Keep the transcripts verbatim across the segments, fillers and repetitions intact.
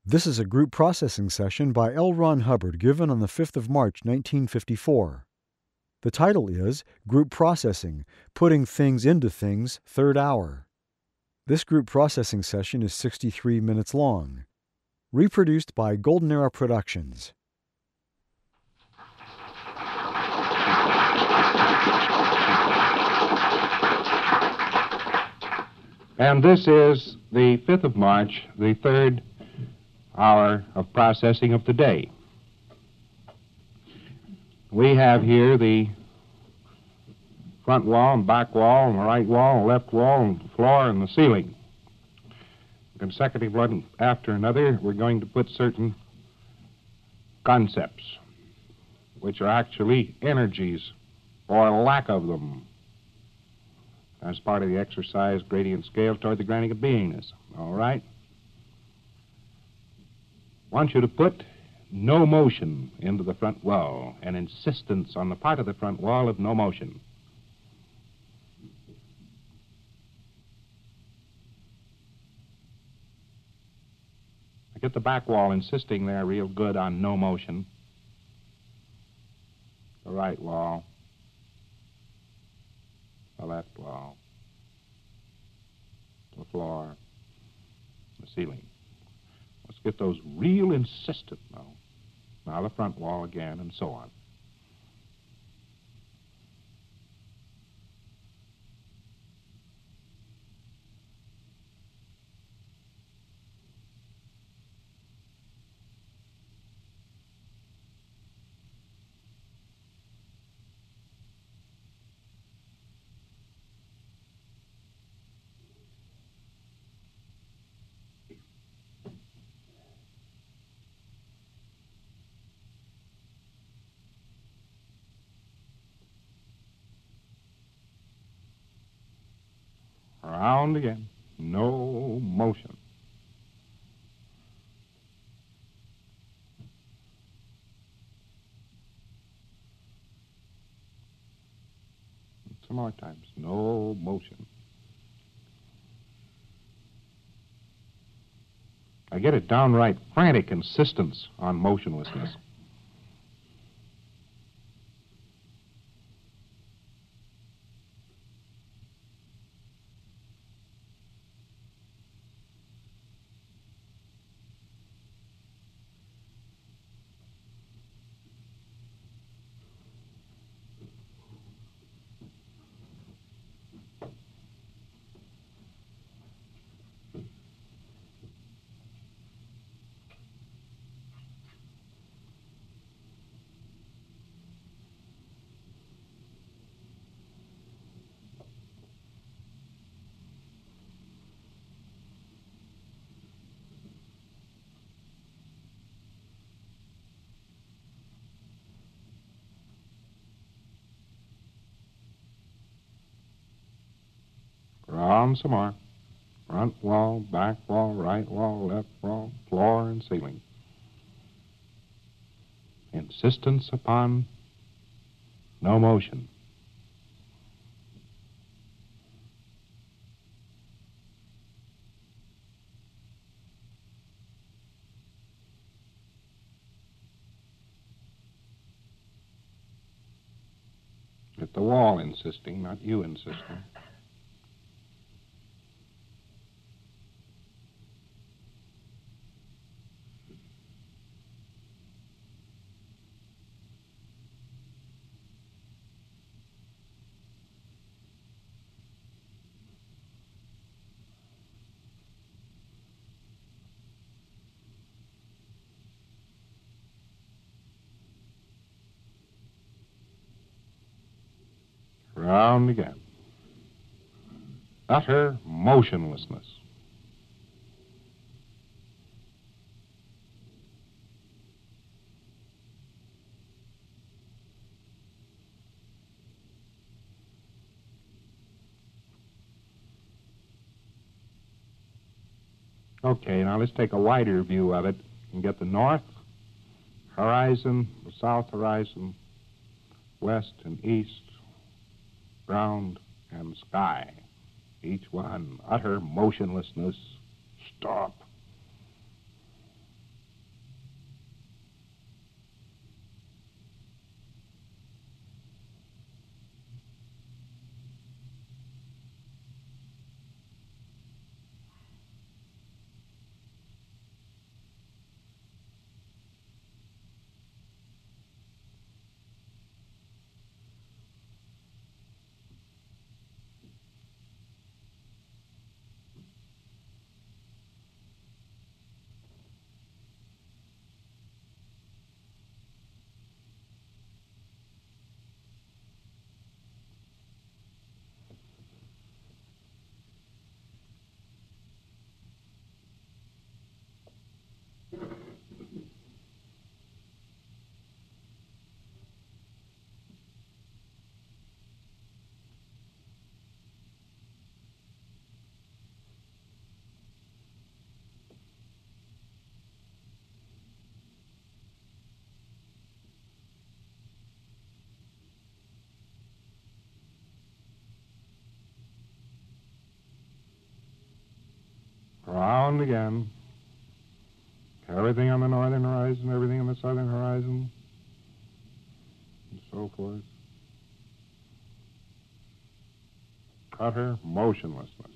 This is a group processing session by L. Ron Hubbard given on the fifth of March, nineteen fifty-four. The title is Group Processing, Putting Things into Things, Third Hour. This group processing session is sixty-three minutes long. Reproduced by Golden Era Productions. And this is the fifth of March, the third hour of processing of the day. We have here the front wall and back wall and the right wall and left wall and the floor and the ceiling. Consecutive one after another, we're going to put certain concepts, which are actually energies or lack of them, as part of the exercise gradient scale toward the granting of beingness. All right? I want you to put no motion into the front wall, an insistence on the part of the front wall of no motion. I get the back wall insisting there real good on no motion. The right wall. The left wall, the floor, the ceiling. Let's get those real insistent now. Now the front wall again, and so on. Round again. No motion. Some more times. No motion. I get a downright frantic insistence on motionlessness. Round some more. Front wall, back wall, right wall, left wall, floor, and ceiling. Insistence upon no motion. Get the wall insisting, not you insisting. Round again. Utter motionlessness. Okay, now let's take a wider view of it and get the north horizon, the south horizon, west and east, ground and sky. Each one utter motionlessness. Stop. ground again. Everything on the northern horizon, everything on the southern horizon, and so forth. Utter motionlessness.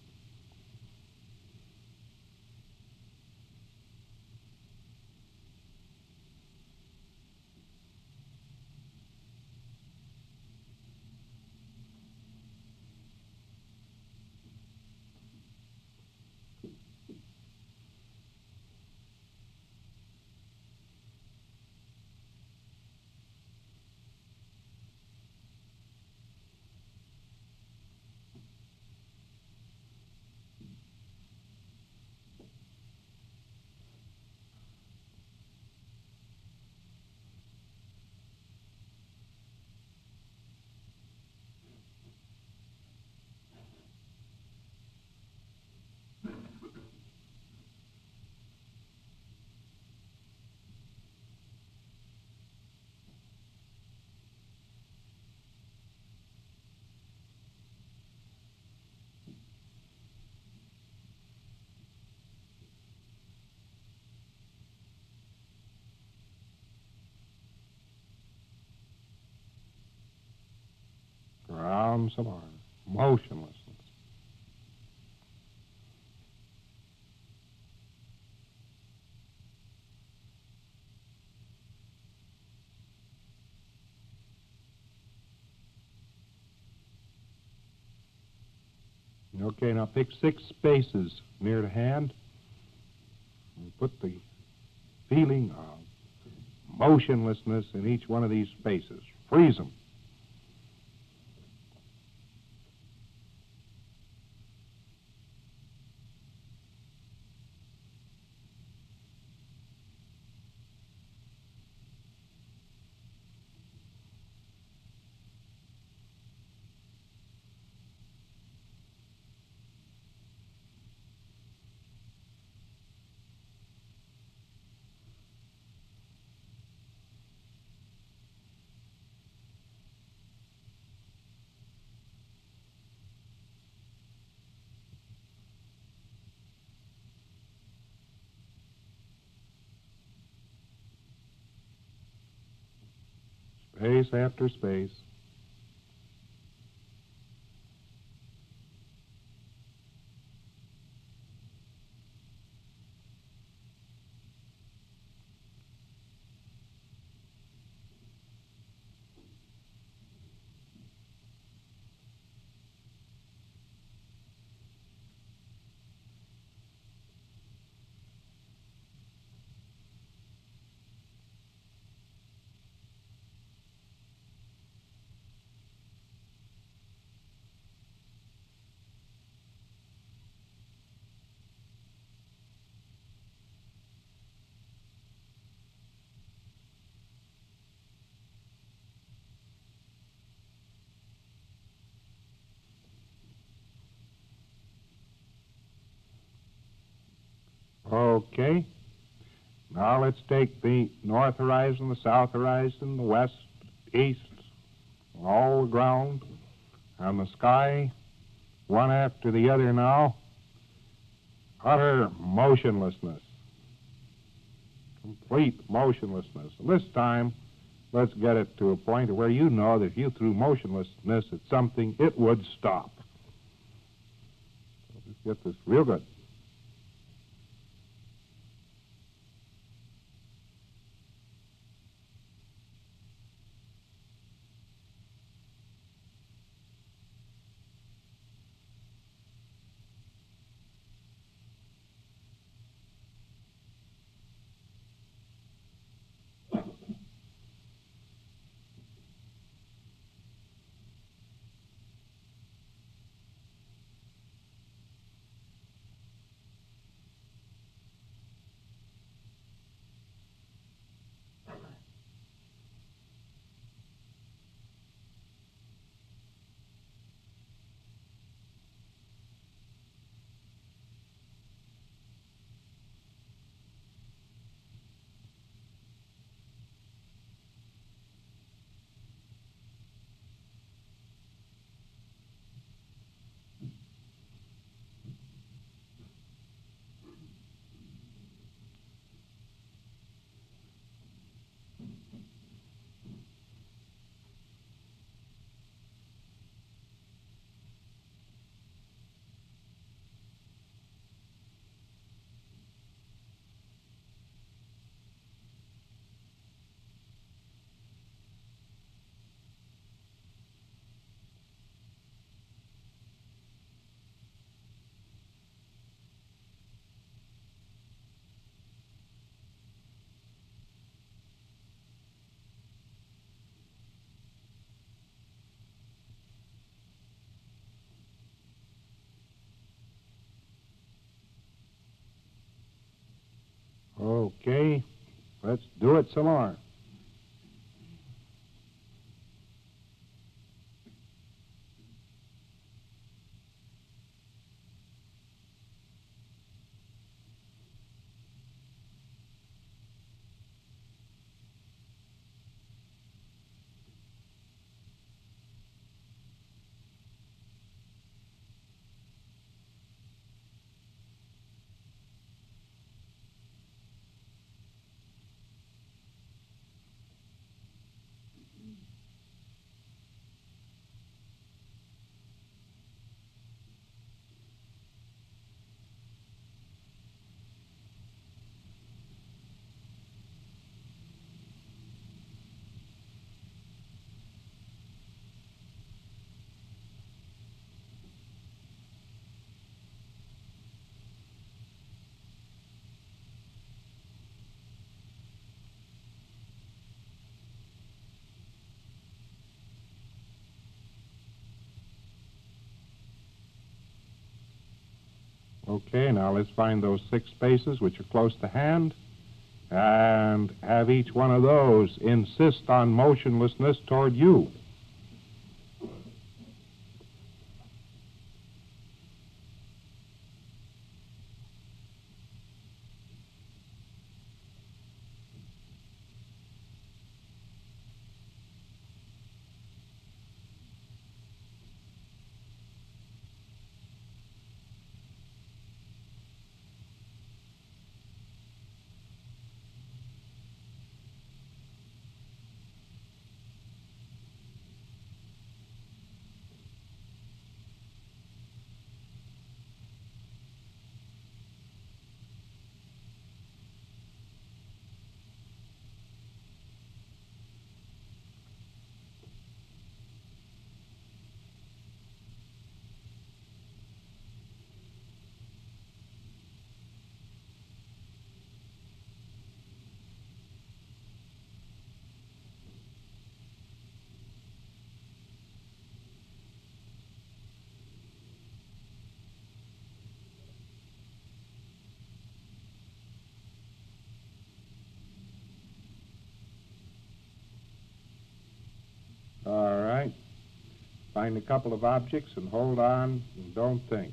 Ground some more. Motionlessness. Okay, now pick six spaces near the hand and put the feeling of motionlessness in each one of these spaces. Freeze them. Space after space. Okay. Now let's take the north horizon, the south horizon, the west, east, all the ground, and the sky, one after the other now. Utter motionlessness. Complete motionlessness. And this time, let's get it to a point where you know that if you threw motionlessness at something, it would stop. Let's get this real good. Okay, let's do it some more. Okay, now let's find those six spaces which are close to hand and have each one of those insist on motionlessness toward you. All right. Find a couple of objects and hold on and don't think.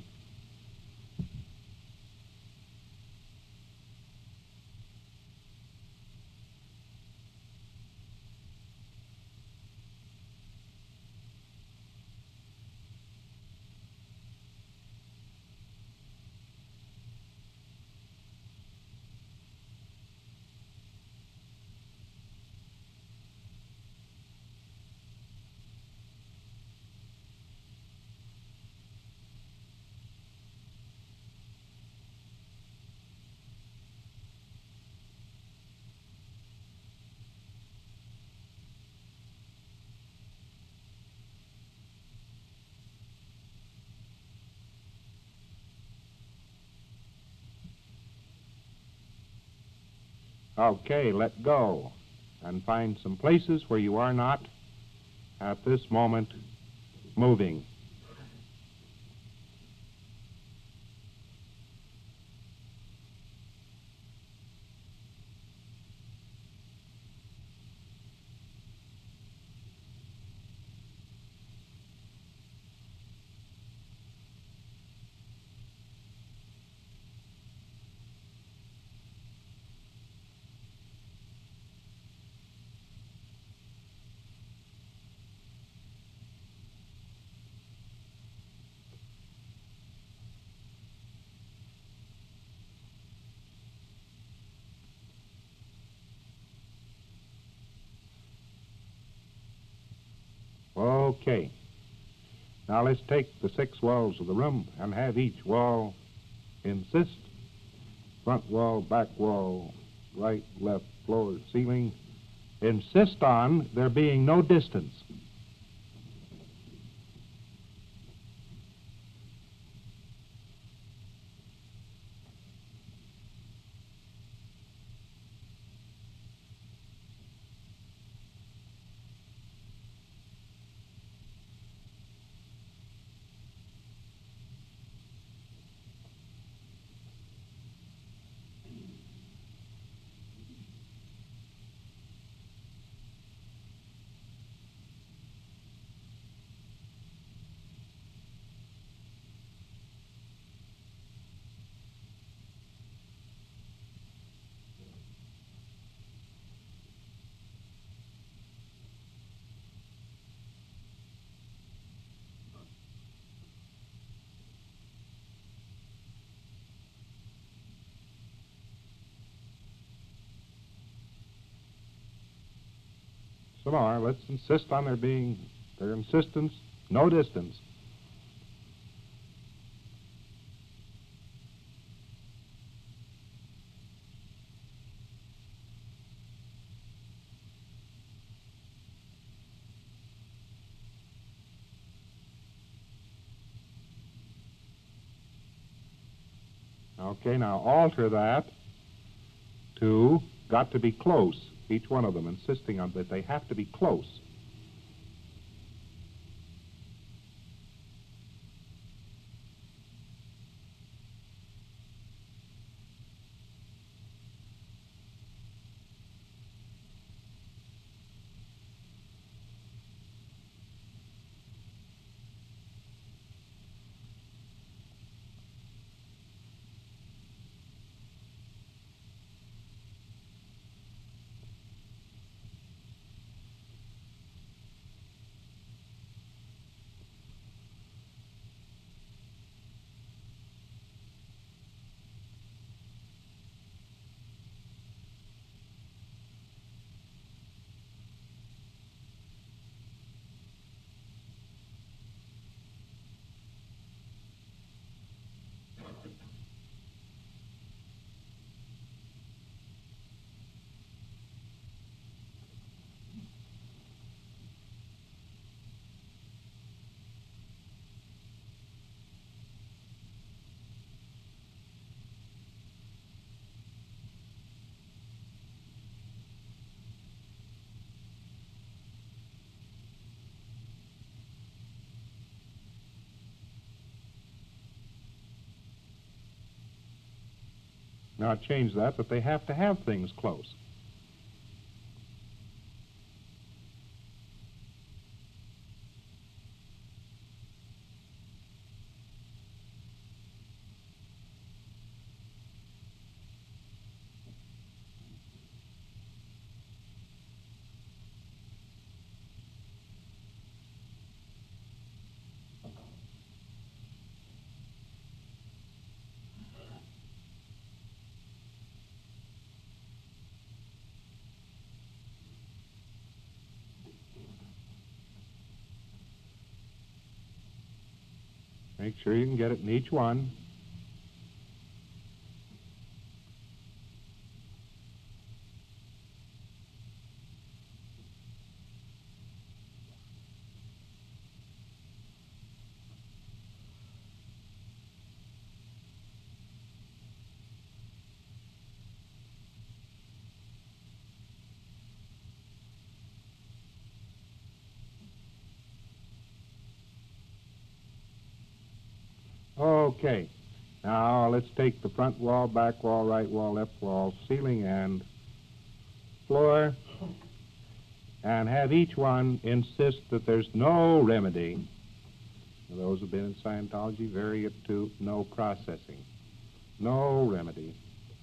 Okay, let go and find some places where you are not at this moment moving. Okay. Now let's take the six walls of the room and have each wall insist. Front wall, back wall, right, left, floor, ceiling. Insist on there being no distance. some more. Let's insist on there being, their insistence, no distance. Okay, now alter that to got to be close, each one of them, insisting on that they have to be close. Now change that, that they have to have things close. Make sure you can get it in each one. Okay, now let's take the front wall, back wall, right wall, left wall, ceiling and floor, and have each one insist that there's no remedy. Those who have been in Scientology vary it to no processing. No remedy.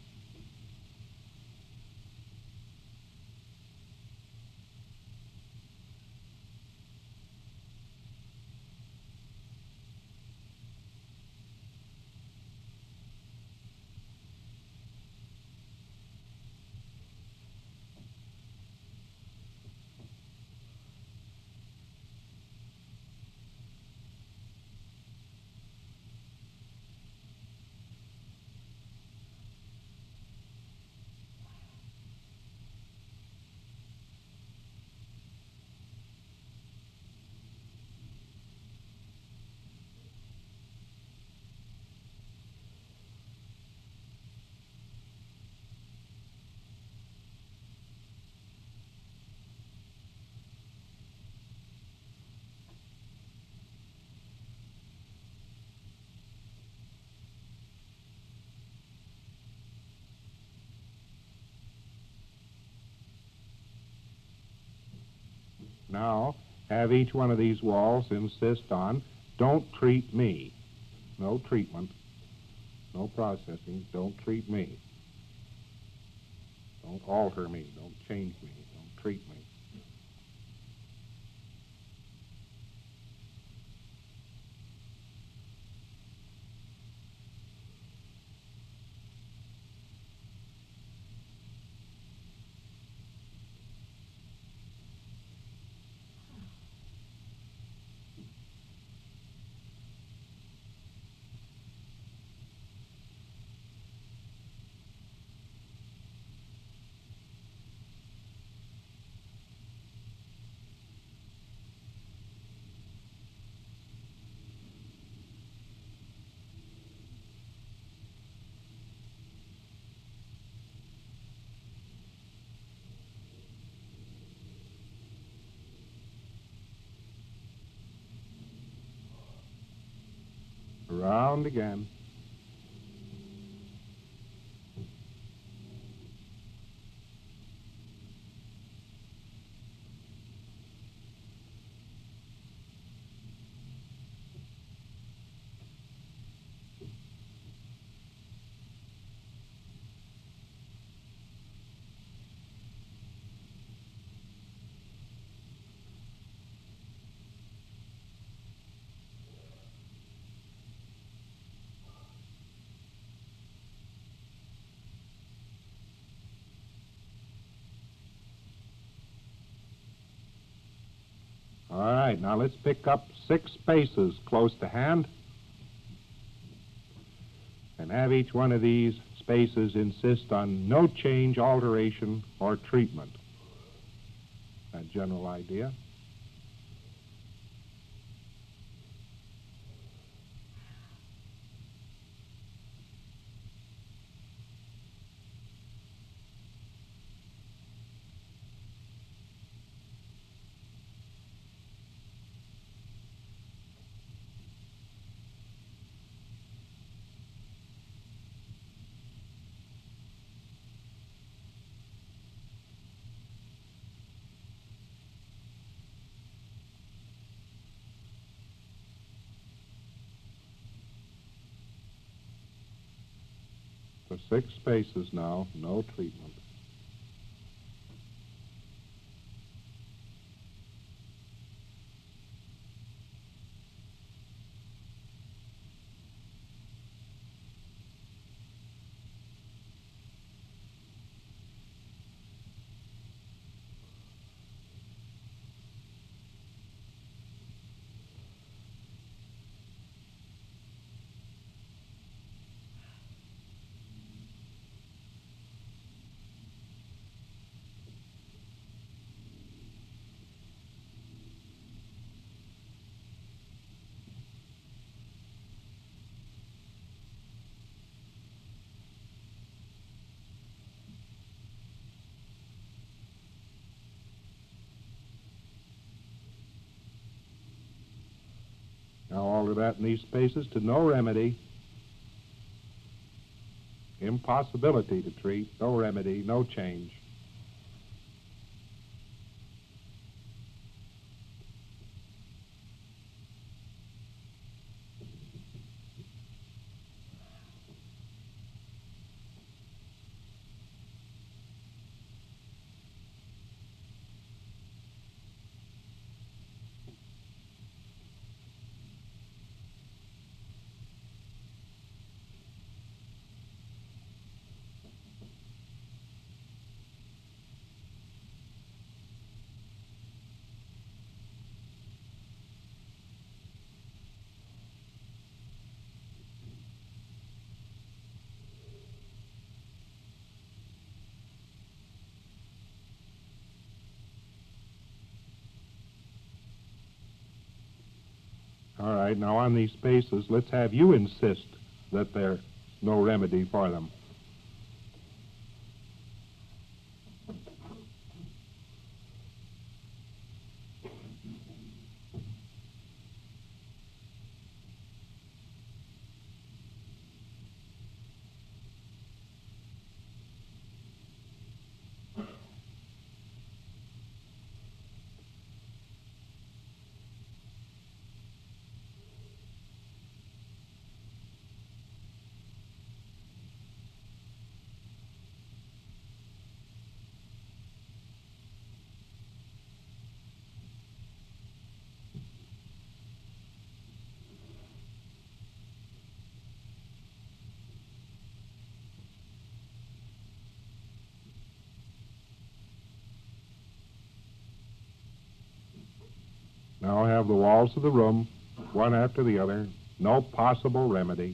Now, have each one of these walls insist on, don't treat me. No treatment, no processing, don't treat me. Don't alter me, don't change me, don't treat me. Around again. All right, now let's pick up six spaces close to hand and have each one of these spaces insist on no change, alteration, or treatment. That general idea. For six spaces now, no treatment. Now alter that in these spaces to no remedy, impossibility to treat, no remedy, no change. All right, now on these spaces, let's have you insist that there's no remedy for them. Now have the walls of the room, one after the other, no possible remedy.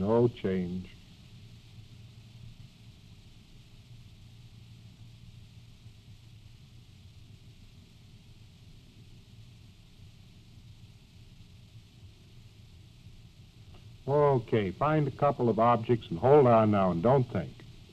No change. Okay, find a couple of objects and hold on now and don't think.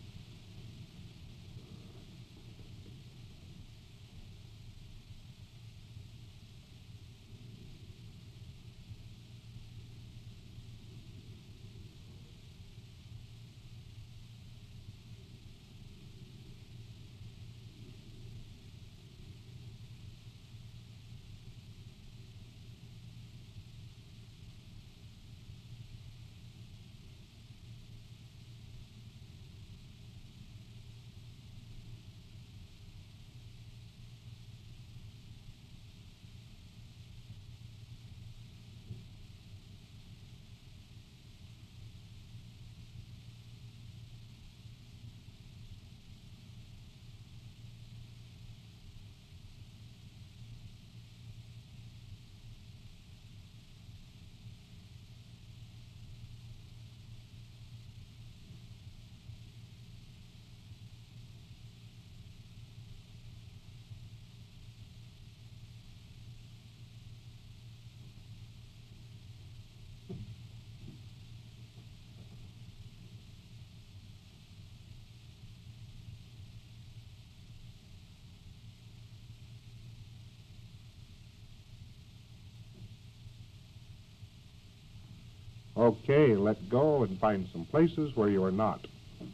Okay, let go and find some places where you are not.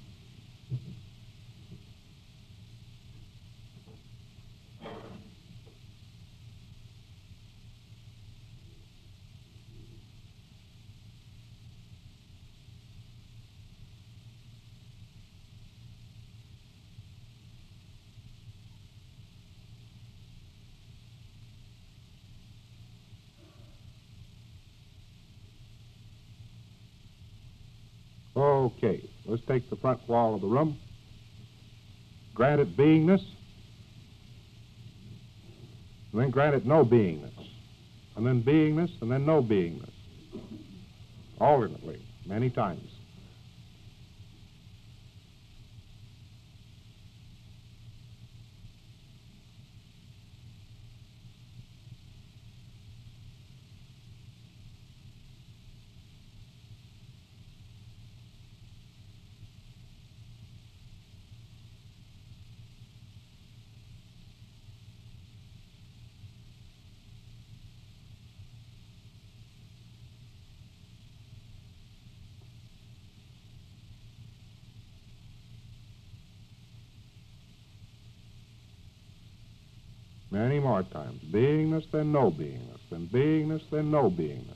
Okay, let's take the front wall of the room. Grant it beingness, and then grant it no beingness, and then beingness, and then no beingness. Alternately, many times. Many more times. Beingness, then no beingness, then beingness, then no beingness.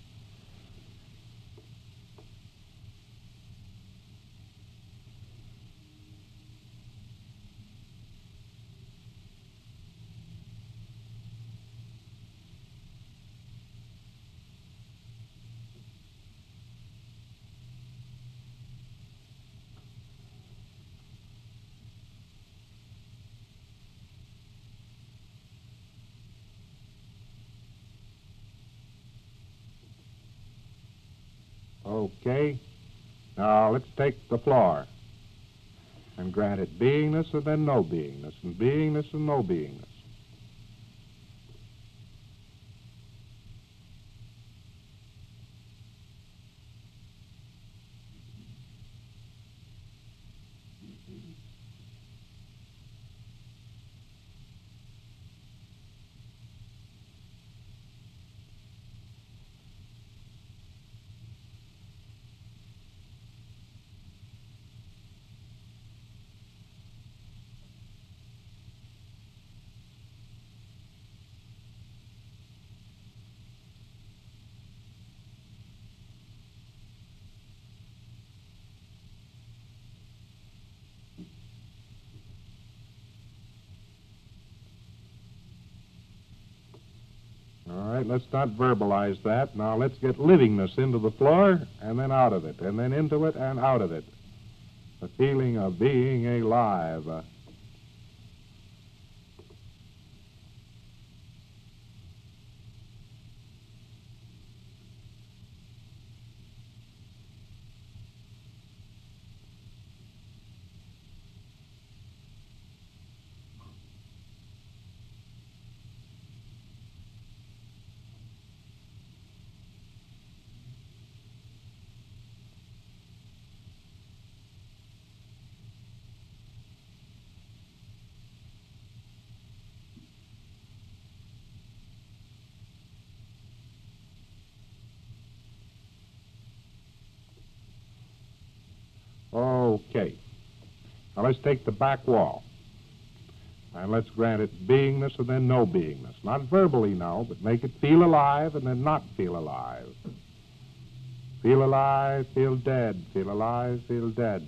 Okay. Now let's take the floor and grant it beingness and then no beingness, and beingness and no beingness. All right, let's not verbalize that. Now let's get livingness into the floor and then out of it, and then into it and out of it. The feeling of being alive. Uh, Okay. Now let's take the back wall. And let's grant it beingness and then no beingness. Not verbally now, but make it feel alive and then not feel alive. Feel alive, feel dead. Feel alive, feel dead.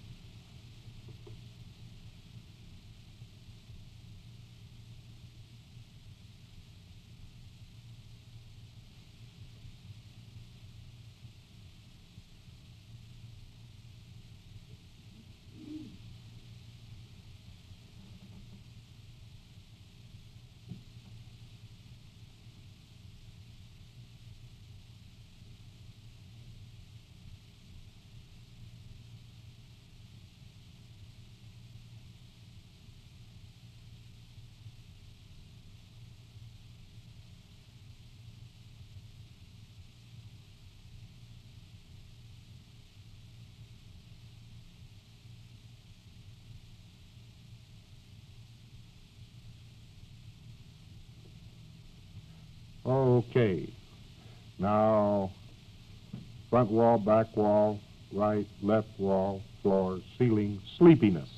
Okay. Now, front wall, back wall, right, left wall, floor, ceiling, sleepiness.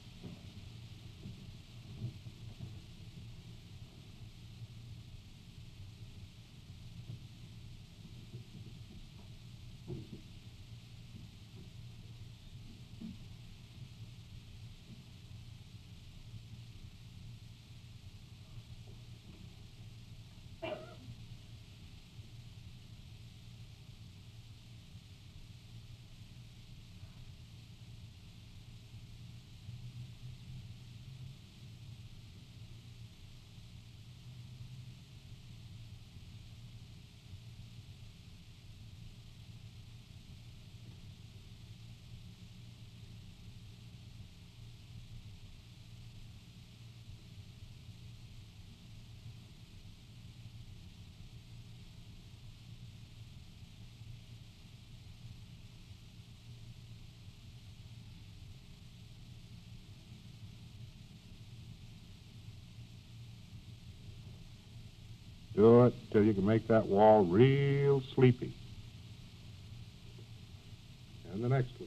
Do it till you can make that wall real sleepy. And the next one.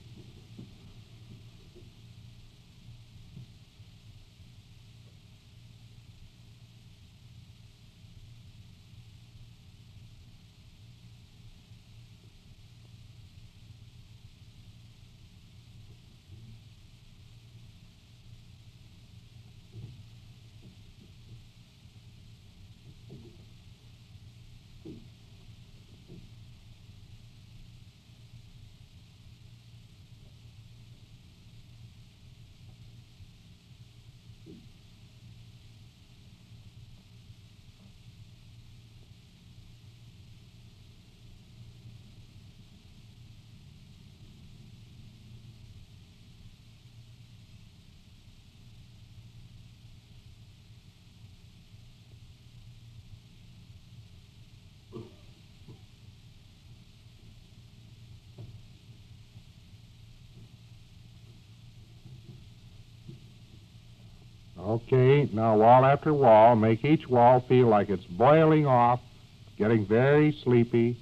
Okay, now wall after wall, make each wall feel like it's boiling off, getting very sleepy,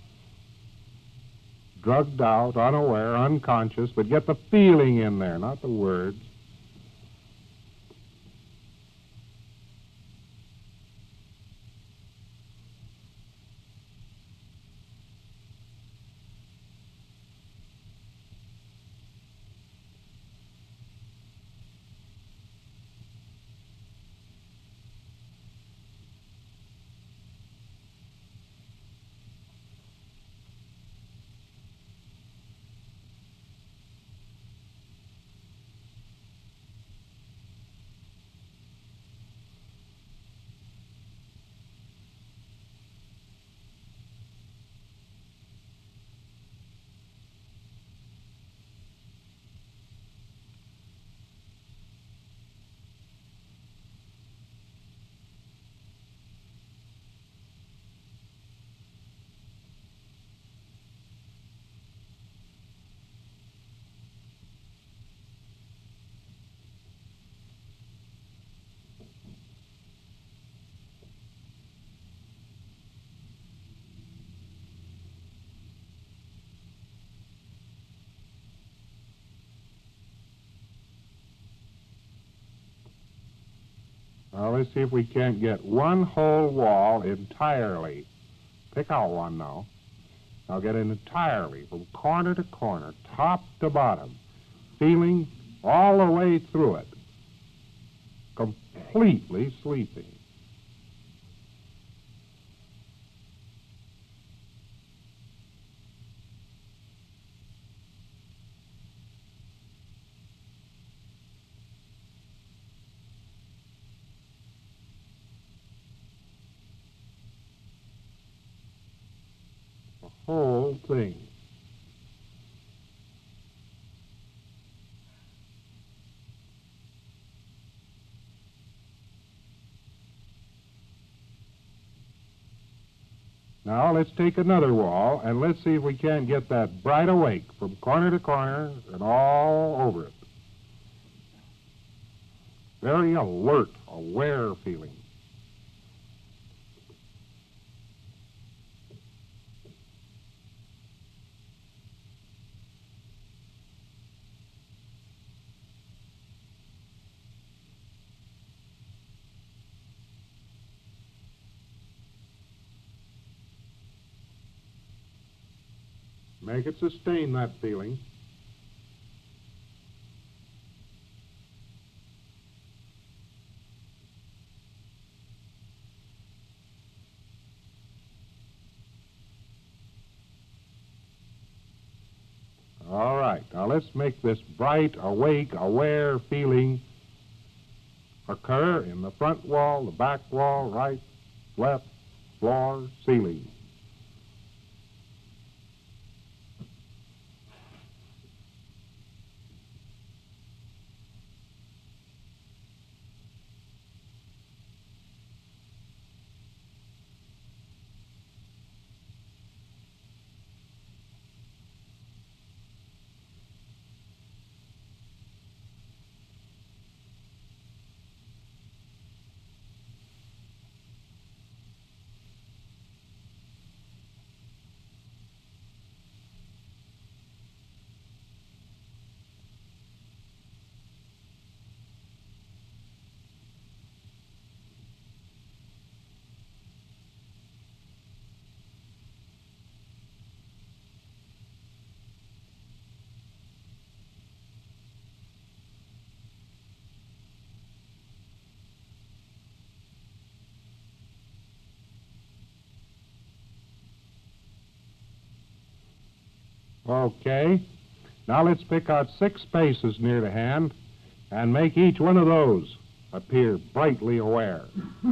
drugged out, unaware, unconscious, but get the feeling in there, not the words. Now, let's see if we can't get one whole wall entirely. Pick out one now. Now get it entirely from corner to corner, top to bottom, feeling all the way through it, completely sleeping. The whole thing. Now let's take another wall and let's see if we can't get that bright awake from corner to corner and all over it. Very alert, aware feeling. Make it sustain that feeling. All right, now let's make this bright, awake, aware feeling occur in the front wall, the back wall, right, left, floor, ceiling. Okay, now let's pick out six spaces near the hand and make each one of those appear brightly aware.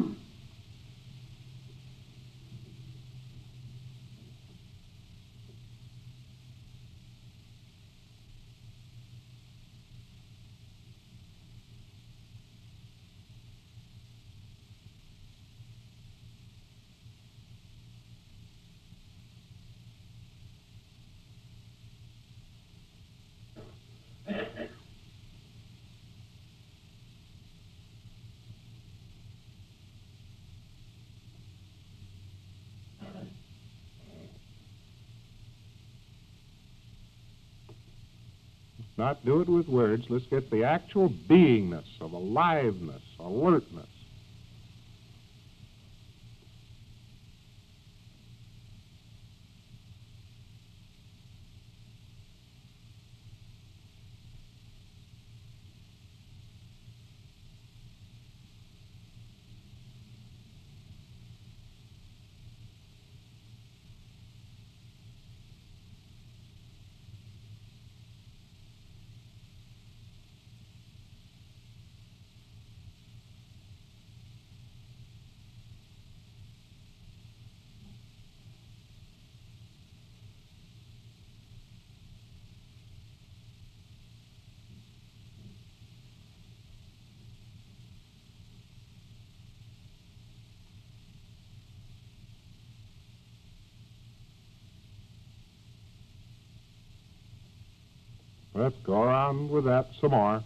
Not do it with words. Let's get the actual beingness of aliveness, alertness. Let's go around with that some more.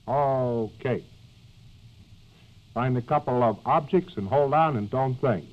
Okay. Find a couple of objects and hold on and don't think.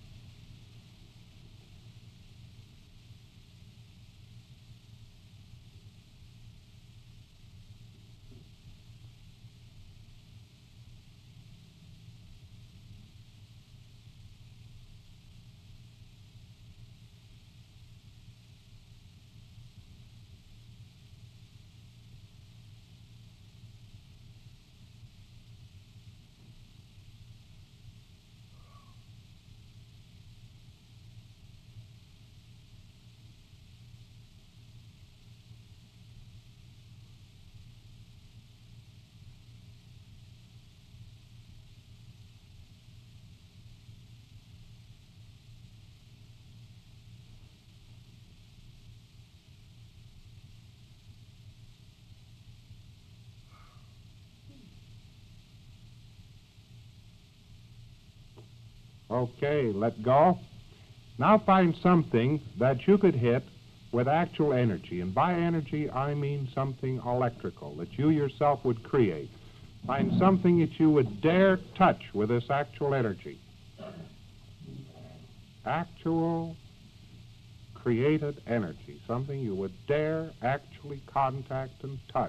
Okay, let go. Now find something that you could hit with actual energy. And by energy, I mean something electrical that you yourself would create. Find something that you would dare touch with this actual energy. Actual created energy, something you would dare actually contact and touch.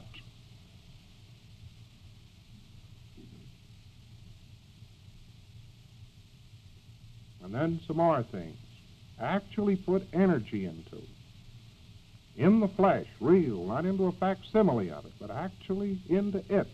And then some more things. Actually put energy into. In the flesh, real, not into a facsimile of it, but actually into it.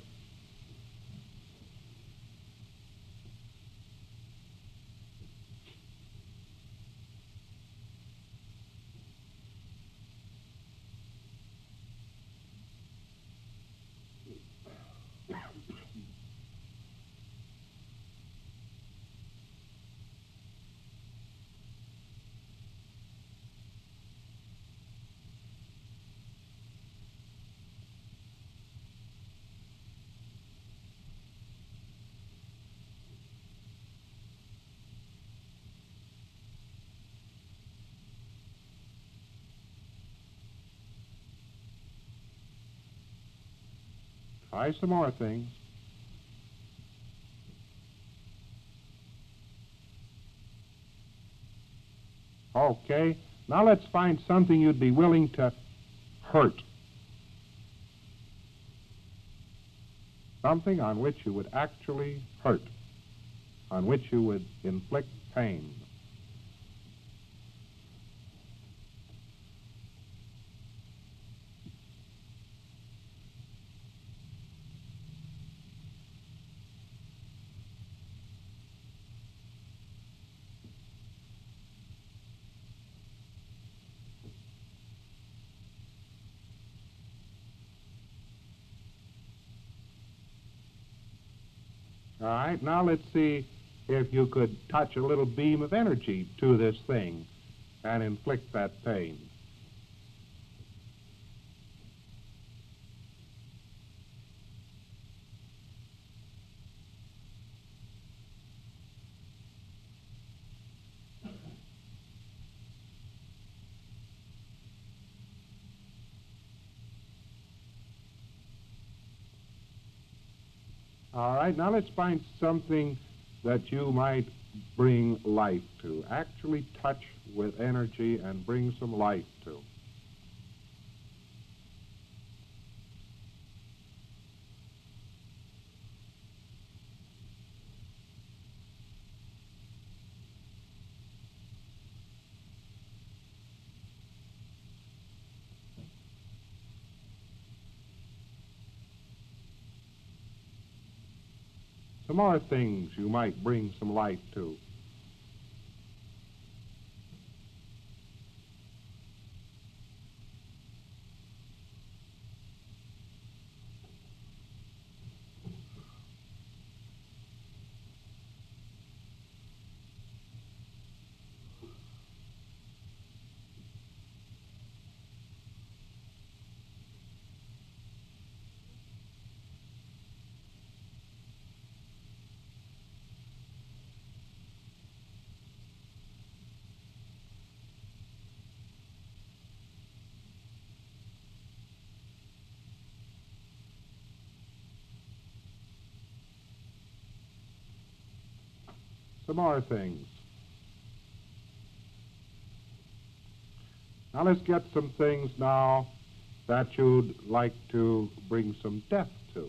Try some more things. Okay, now let's find something you'd be willing to hurt. Something on which you would actually hurt, on which you would inflict pain. All right, now let's see if you could touch a little beam of energy to this thing and inflict that pain. All right, now let's find something that you might bring life to. Actually touch with energy and bring some life to. Some more things you might bring some life to. some more things. Now let's get some things now that you'd like to bring some depth to.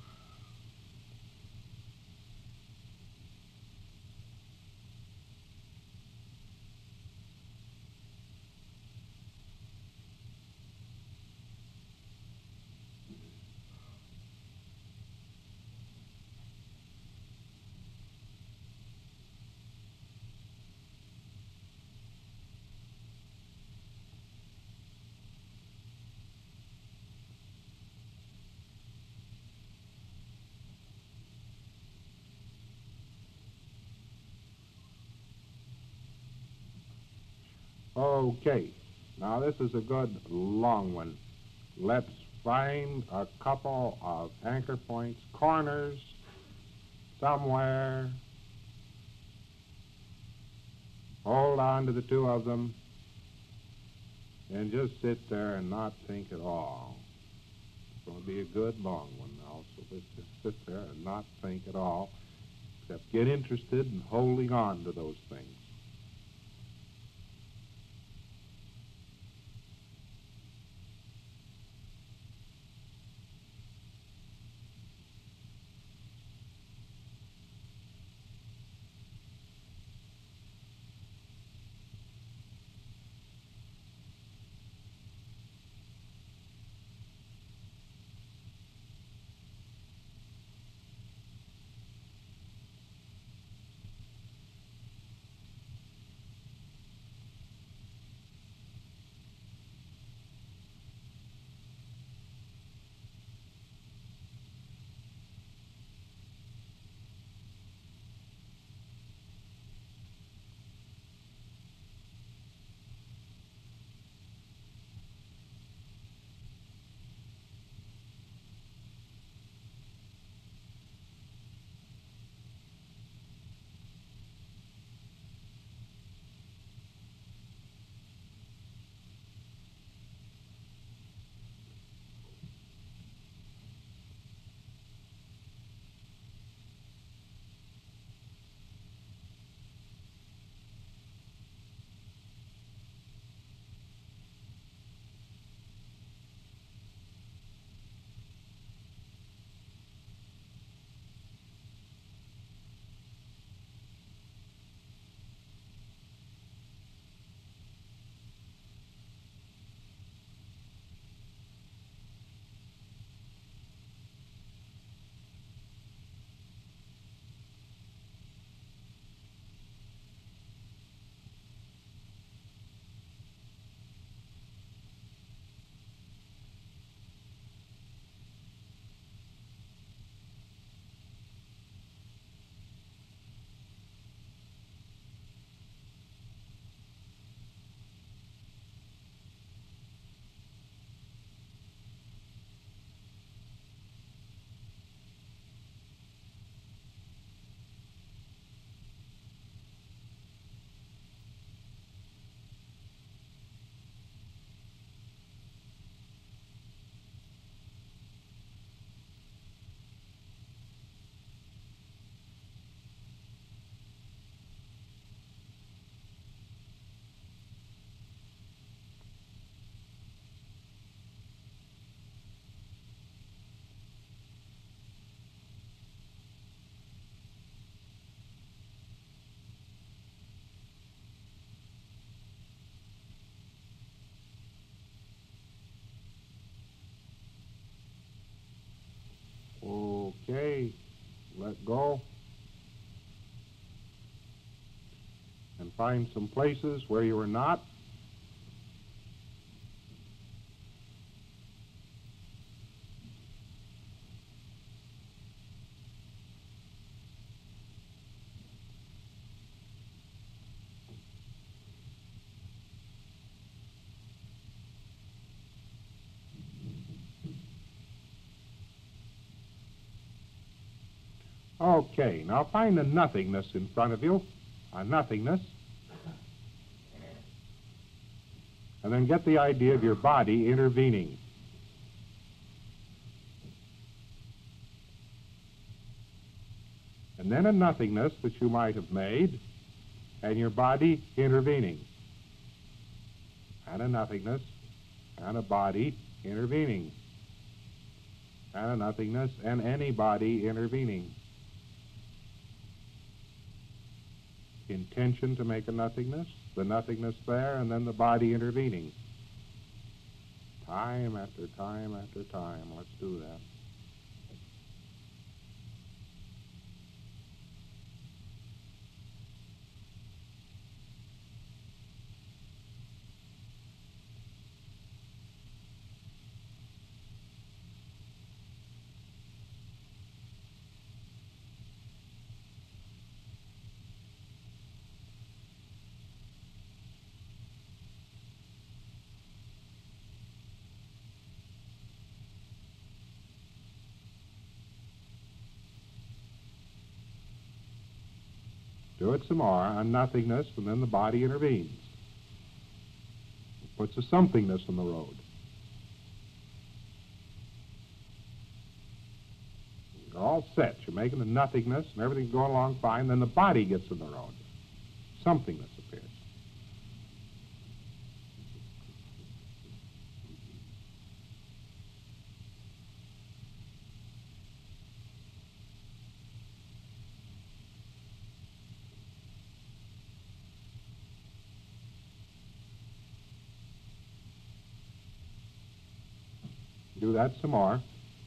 Okay, now this is a good long one. Let's find a couple of anchor points, corners, somewhere. Hold on to the two of them and just sit there and not think at all. It's going to be a good long one now, so let's just sit there and not think at all, except get interested in holding on to those things. Okay, let go. And find some places where you are not. Okay, now find a nothingness in front of you, a nothingness, and then get the idea of your body intervening. And and then a nothingness that you might have made, and your body intervening. And a nothingness, and a body intervening. And a nothingness, and any body intervening. Intention to make a nothingness, the nothingness there, and then the body intervening. Time after time after time. Let's do that. Do it some more, a nothingness, and then the body intervenes. Puts a somethingness in the road. You're all set. You're making a nothingness, and everything's going along fine. Then the body gets in the road. Somethingness appears. Do that some more.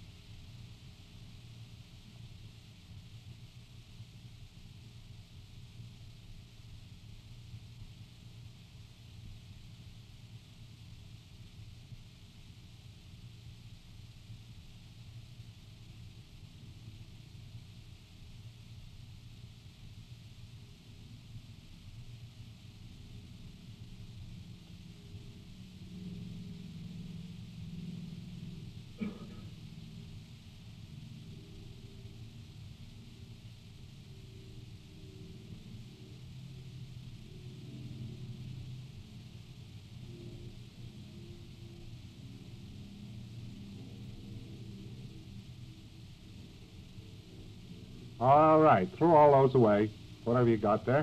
All right, throw all those away, whatever you got there.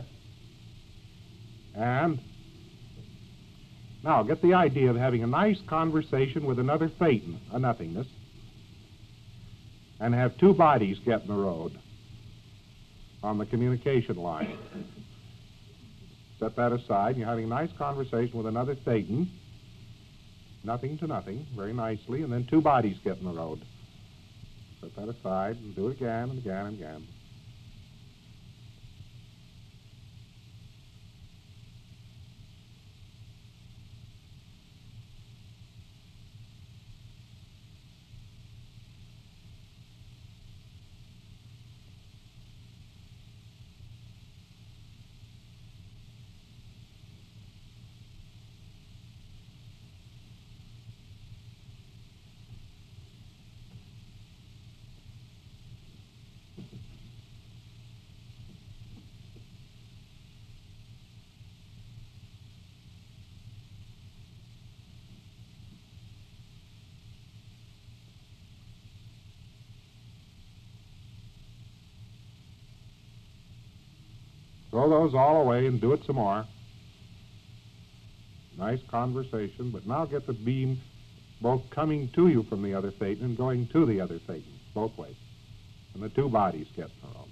And now get the idea of having a nice conversation with another Phaeton, a nothingness, and have two bodies get in the road on the communication line. Set that aside, and you're having a nice conversation with another Phaeton, nothing to nothing, very nicely, and then two bodies get in the road. Set that aside and do it again and again and again. Throw those all away and do it some more. Nice conversation, but now get the beam both coming to you from the other Phaeton and going to the other Phaeton, both ways. And the two bodies get in a row.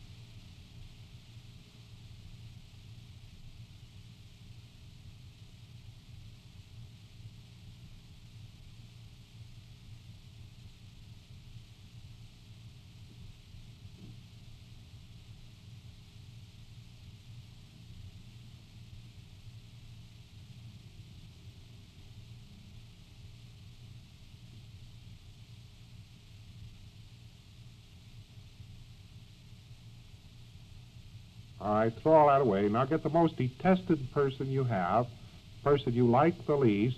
All right, throw all that away. Now get the most detested person you have, person you like the least,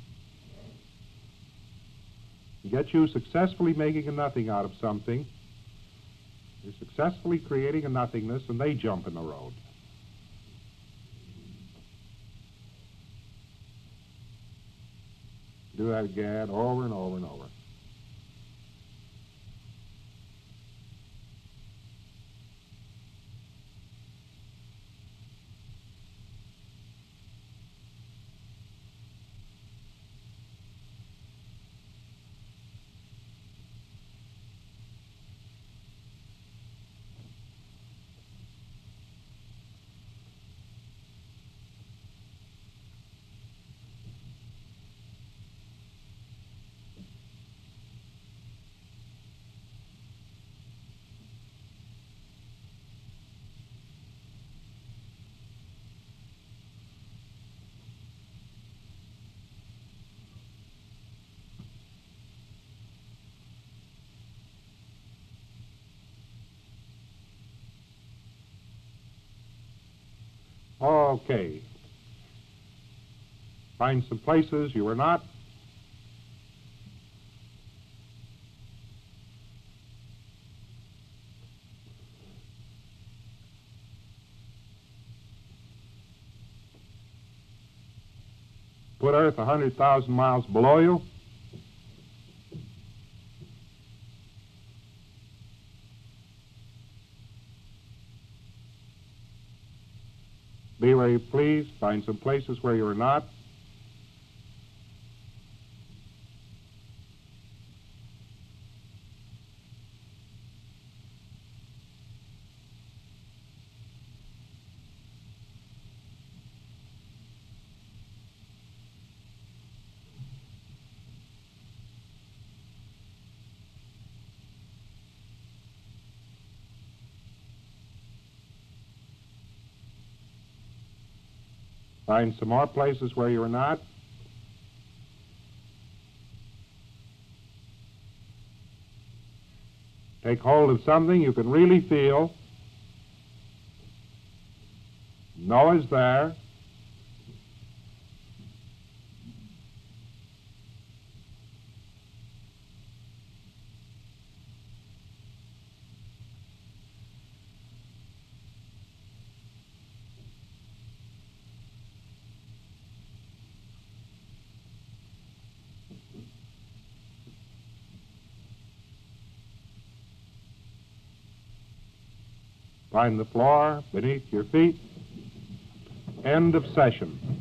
get you successfully making a nothing out of something. You're successfully creating a nothingness, and they jump in the road. Do that again, over and over and over. Okay. Find some places you were not. Put Earth one hundred thousand miles below you. Be where you please. Find some places where you are not. Find some more places where you are not. Take hold of something you can really feel, know is there. Find the floor beneath your feet. End of session.